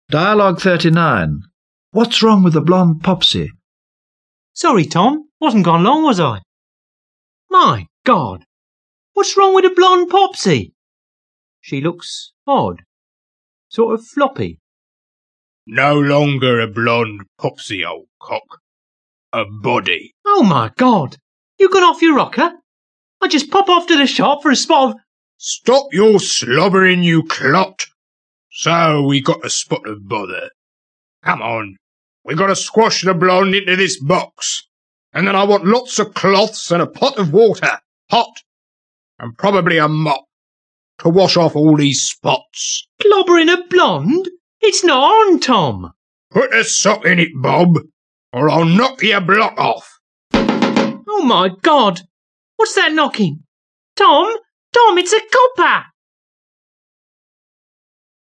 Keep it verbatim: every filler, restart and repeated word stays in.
Dialogue thirty-nine. What's wrong with the blonde Popsy? Sorry, Tom. Wasn't gone long, was I? My God! What's wrong with the blonde Popsy? She looks odd. Sort of floppy. No longer a blonde Popsy, old cock. A body. Oh, my God! You gone off your rocker? I just pop off to the shop for a spot of... Stop your slobbering, you clot. So we got a spot of bother. Come on. We got to squash the blonde into this box. And then I want lots of cloths and a pot of water, hot, and probably a mop, to wash off all these spots. Clobbering a blonde? It's not on, Tom. Put a sock in it, Bob, or I'll knock your block off. Oh, my God! What's that knocking? Tom? Tom, it's a copper!